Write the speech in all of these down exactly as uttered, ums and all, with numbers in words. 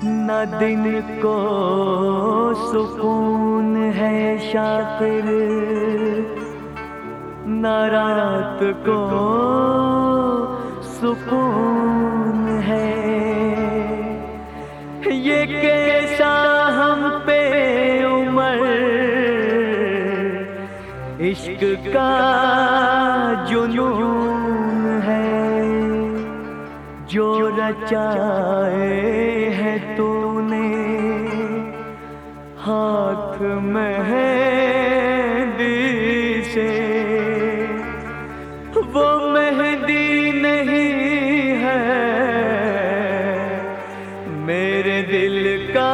न दिन को सुकून है शाकिर, न रात को सुकून है। ये कैसा हम पे उमर इश्क का जुनून है, जो रचाए है तूने हाथ मेहंदी से। वो मेहंदी नहीं है मेरे दिल का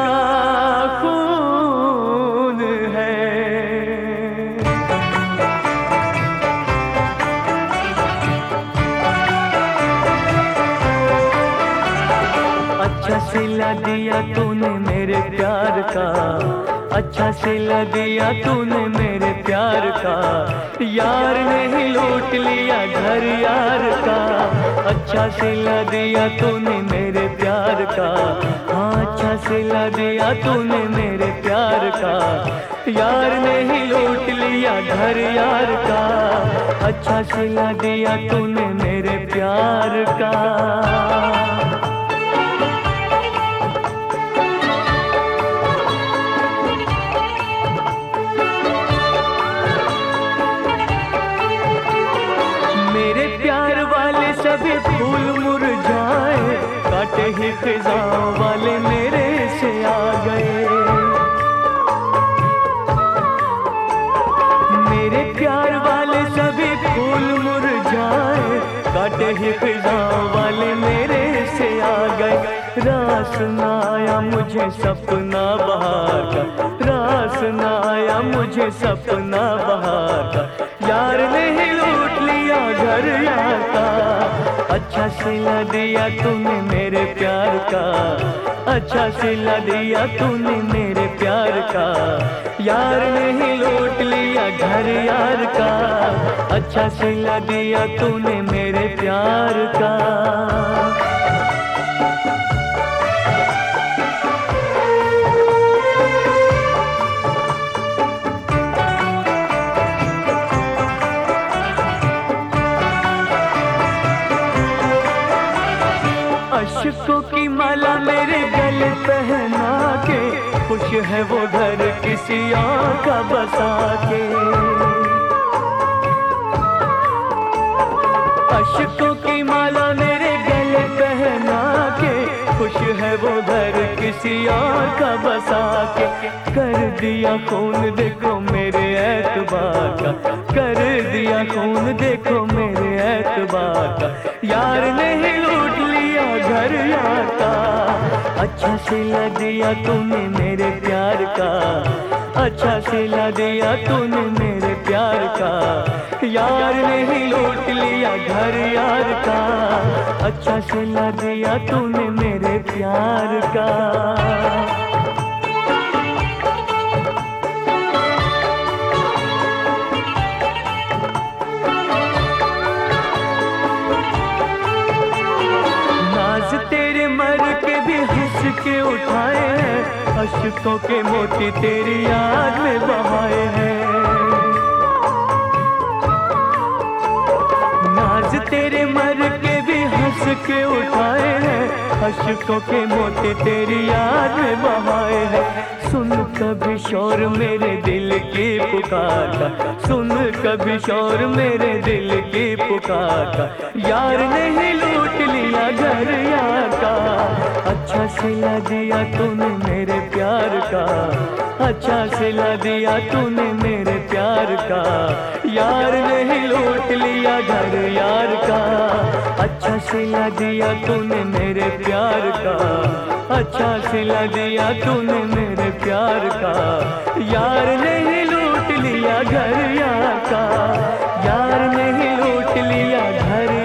खून है। अच्छा सिला दिया तूने मेरे प्यार का, अच्छा सिला दिया तूने मेरे प्यार का। यार ने ही लूट लिया घर यार का। अच्छा सिला दिया तूने मेरे प्यार का, हाँ अच्छा सिला दिया तूने मेरे प्यार का। यार ने ही लूट लिया घर यार का। अच्छा सिला दिया तूने मेरे प्यार का। सभी फूल मुरझाए, काटे ही खिज़ां वाले मेरे से आ गए। मेरे प्यार वाले सभी फूल मुरझाए, काटे ही खिज़ां वाले मेरे से आ गए। रास न आया मुझे सपना बहार का, रास न आया मुझे सपना बहार का। यार ने ही लूट लिया घर यार का। अच्छा सिला दिया तूने मेरे प्यार का, अच्छा सिला दिया तूने मेरे प्यार का। यार ने ही लूट लिया घर यार का। अच्छा सिला दिया तूने मेरे प्यार का। अशकों की माला मेरे गले पहना के, खुश है वो घर किसी और का बसा के। अशकों की माला मेरे गले पहना के, खुश है वो घर किसी और का बसा के। कर दिया खून देखो मेरे एतबार का, कर दिया खून देखो मेरे एतबार का। यार ने ही लूट लिया घर यार का। अच्छा सिला दिया तूने मेरे प्यार का, अच्छा सिला दिया तूने मेरे प्यार का। यार ने ही लूट लिया घर यार का। अच्छा सिला दिया तूने मेरे प्यार का। तेरे मर के भी हंस के उठाए हैं, अशकों के मोती तेरी याद में बहाए हैं। नाज तेरे मर के भी हंस के उठाए हैं, अशकों के मोती तेरी याद में बहाए हैं। सुन कभी शोर मेरे दिल की पुकार का, सुन कभी शोर मेरे दिल की पुकार का। यार ने ही लूट लिया घर यार का। अच्छा सिला दिया तूने मेरे प्यार का, अच्छा सिला दिया तूने मेरे प्यार का। यार ने ही लूट लिया घर यार का। अच्छा सिला दिया तूने मेरे प्यार का, अच्छा सिला दिया तूने मेरे प्यार का। यार ने ही लूट लिया घर यार का। यार ने ही लूट लिया घर